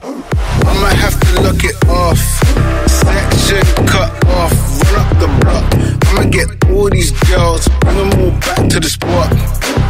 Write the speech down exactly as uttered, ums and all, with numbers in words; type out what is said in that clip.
I'ma have to look it off. Section cut off, run up the block. I'ma get all these girls, bring them all back to the spot.